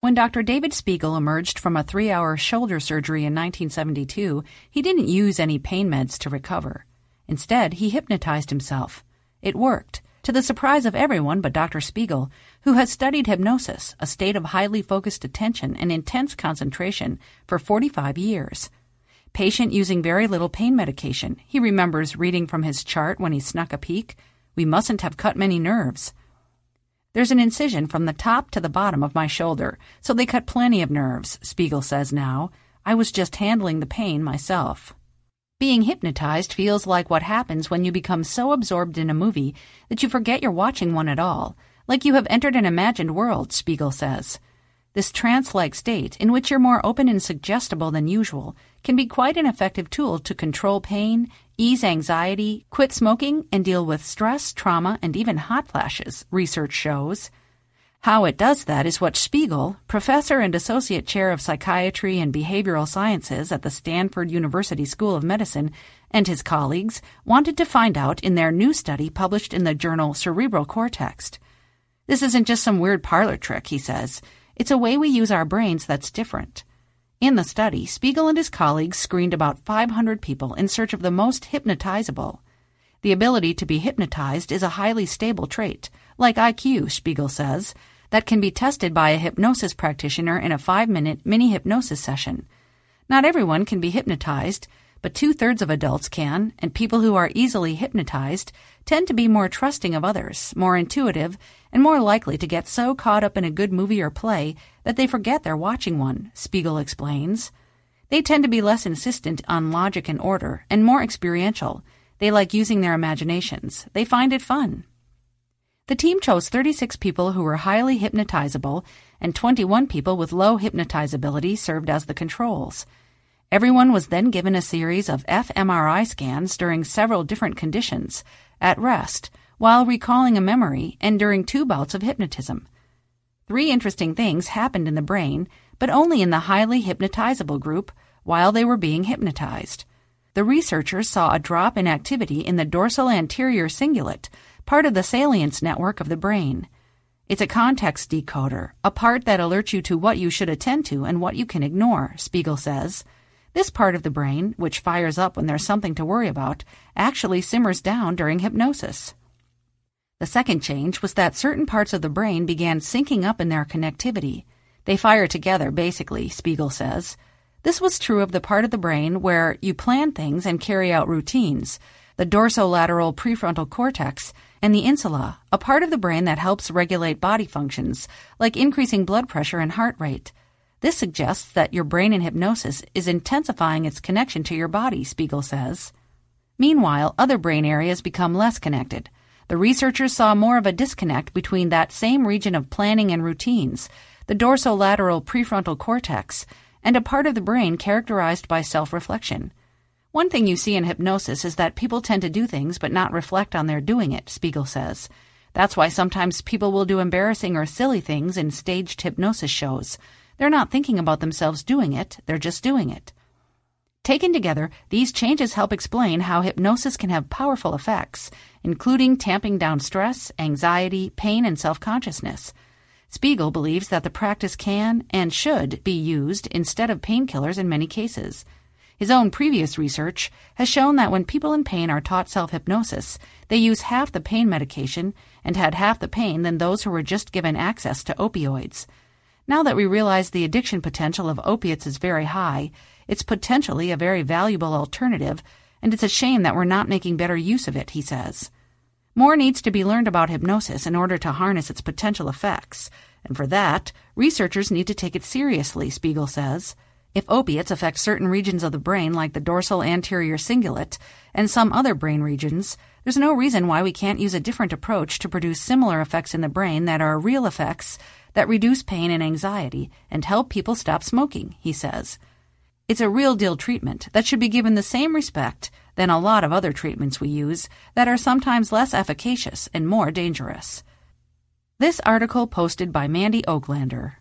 When Dr. David Spiegel emerged from a 3-hour shoulder surgery in 1972, he didn't use any pain meds to recover. Instead, he hypnotized himself. It worked, to the surprise of everyone but Dr. Spiegel, who has studied hypnosis, a state of highly focused attention and intense concentration, for 45 years. Patient using very little pain medication, he remembers reading from his chart when he snuck a peek. We mustn't have cut many nerves. There's an incision from the top to the bottom of my shoulder, so they cut plenty of nerves, Spiegel says now. I was just handling the pain myself. Being hypnotized feels like what happens when you become so absorbed in a movie that you forget you're watching one at all, like you have entered an imagined world, Spiegel says. This trance-like state, in which you're more open and suggestible than usual, can be quite an effective tool to control pain, ease anxiety, quit smoking, and deal with stress, trauma, and even hot flashes, research shows. How it does that is what Spiegel, professor and associate chair of psychiatry and behavioral sciences at the Stanford University School of Medicine, and his colleagues wanted to find out in their new study published in the journal Cerebral Cortex. This isn't just some weird parlor trick, he says. It's a way we use our brains that's different. In the study, Spiegel and his colleagues screened about 500 people in search of the most hypnotizable. The ability to be hypnotized is a highly stable trait, like IQ, Spiegel says, that can be tested by a hypnosis practitioner in a 5-minute mini-hypnosis session. Not everyone can be hypnotized, but 2/3 of adults can, and people who are easily hypnotized tend to be more trusting of others, more intuitive, and more likely to get so caught up in a good movie or play that they forget they're watching one, Spiegel explains. They tend to be less insistent on logic and order, and more experiential. They like using their imaginations. They find it fun. The team chose 36 people who were highly hypnotizable, and 21 people with low hypnotizability served as the controls. Everyone was then given a series of fMRI scans during several different conditions, at rest, while recalling a memory, and during 2 bouts of hypnotism. 3 interesting things happened in the brain, but only in the highly hypnotizable group, while they were being hypnotized. The researchers saw a drop in activity in the dorsal anterior cingulate, part of the salience network of the brain. It's a context decoder, a part that alerts you to what you should attend to and what you can ignore, Spiegel says. This part of the brain, which fires up when there's something to worry about, actually simmers down during hypnosis. The second change was that certain parts of the brain began syncing up in their connectivity. They fire together, basically, Spiegel says. This was true of the part of the brain where you plan things and carry out routines, the dorsolateral prefrontal cortex, and the insula, a part of the brain that helps regulate body functions, like increasing blood pressure and heart rate. This suggests that your brain in hypnosis is intensifying its connection to your body, Spiegel says. Meanwhile, other brain areas become less connected. The researchers saw more of a disconnect between that same region of planning and routines, the dorsolateral prefrontal cortex, and a part of the brain characterized by self-reflection. One thing you see in hypnosis is that people tend to do things but not reflect on their doing it, Spiegel says. That's why sometimes people will do embarrassing or silly things in staged hypnosis shows. They're not thinking about themselves doing it, they're just doing it. Taken together, these changes help explain how hypnosis can have powerful effects, including tamping down stress, anxiety, pain, and self-consciousness. Spiegel believes that the practice can and should be used instead of painkillers in many cases. His own previous research has shown that when people in pain are taught self-hypnosis, they use half the pain medication and had half the pain than those who were just given access to opioids. Now that we realize the addiction potential of opiates is very high, it's potentially a very valuable alternative, and it's a shame that we're not making better use of it, he says. More needs to be learned about hypnosis in order to harness its potential effects, and for that, researchers need to take it seriously, Spiegel says. If opiates affect certain regions of the brain like the dorsal anterior cingulate and some other brain regions, there's no reason why we can't use a different approach to produce similar effects in the brain that are real effects that reduce pain and anxiety and help people stop smoking, he says. It's a real-deal treatment that should be given the same respect than a lot of other treatments we use that are sometimes less efficacious and more dangerous. This article posted by Mandy Oaklander.